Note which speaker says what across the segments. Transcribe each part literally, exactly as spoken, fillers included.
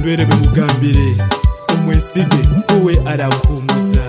Speaker 1: ndwere bemugambire umwesige uwe arakumuza.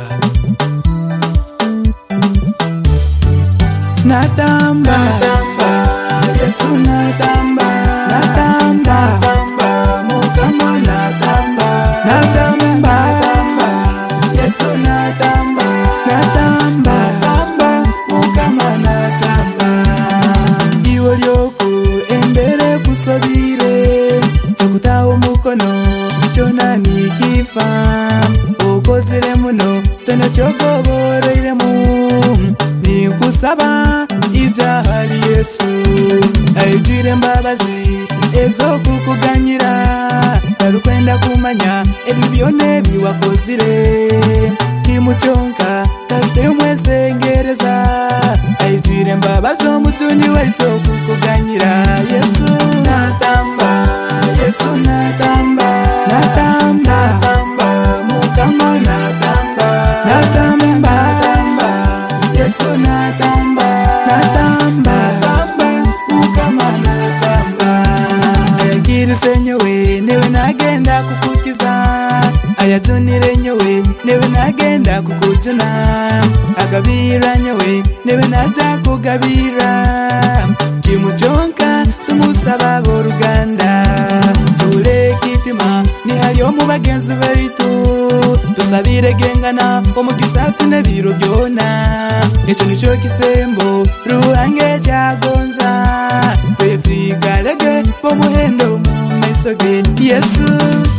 Speaker 2: Natamba, natamba, Yesu natamba, natamba, natamba, Mukama natamba, natamba, natamba, Yesu natamba, natamba, natamba, Mukama natamba. Iwe lyoko embere kusobire, chokutaho umukono chona nikifa, ukozire muno tena chogoborere mu nikusaba idahari Yesu ayigire mbabazi ezo kukuganyira tarukwenda kumanya ebibyone biwakozire kimuchonka tazite umwesengereza ayigire mbabazi omutuni waito kukuganyira Yesu natamba Yesu natamba natamba natamba Mukama natamba natamba Yesu natamba, natamba, natamba, Mukama natamba. Ayagirise nyowe, newe nagenda kukukiza. Ayatunire nyowe, newe nagenda kukutuna. Agabira nyowe, newe naja kugabira. Kimuchonka, tumusaba boruganda. Tule kitima, ni haliyo mu bagenzi baitu. Tusabire gengana, omugisa tune biro byona. Echo nicho kisembo ruhange jagonza Petri galege bomuhendo mu maisoge Yesu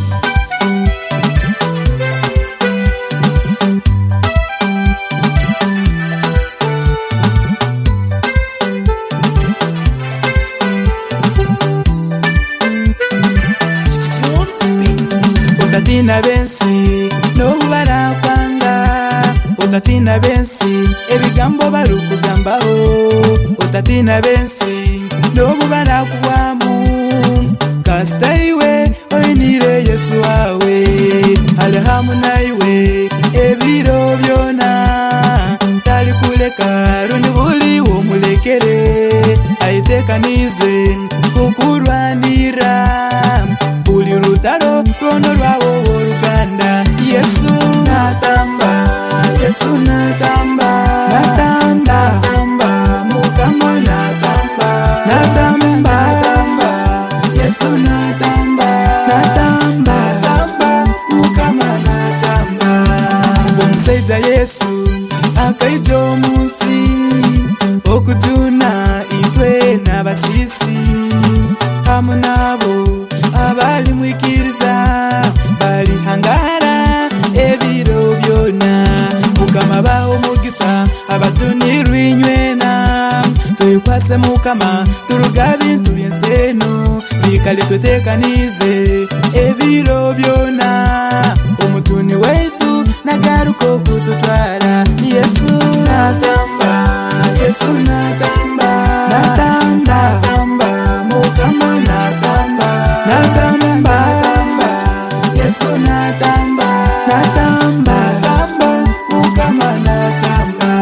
Speaker 2: Otatina bensi no barakwanga Otatina bensi ebigambo barukugambaho Otatina bensi nobu barakuwamu Kastaiwe oinire Yesu wawe Alhamu naiwe ebiro byona Tali kuleka rundi buli wo mulekere Aitekanize kukurwanira Buli rutaro rono rwawo uruganda Yesu natamba Yesu natamba, natamba, natamba, Mukama natamba, natamba, natamba, Yesu natamba, natamba, natamba, Mukama natamba. Omusaiza Yesu akaijo munsi okutuna itwe n'abasisi hamu nabo abali mwikiriza bali hangara ebiro byona Mukama baho mugisa abatunirwe inywena tuyikwase Mukama turugabi tubyenseno bikale tutekanize ebiro byona omutuni wetu nagaruko kututwara Yesu natamba Yesu natamba natamba natamba Mukama natamba natamba natamba Yesu natamba natamba natamba Mukama natamba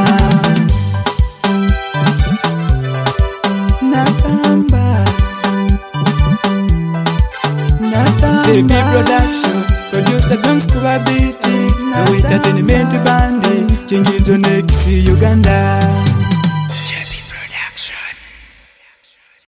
Speaker 2: natamba natamba T V production producer John Scuba Beat so entertainment band Kingijo next Uganda.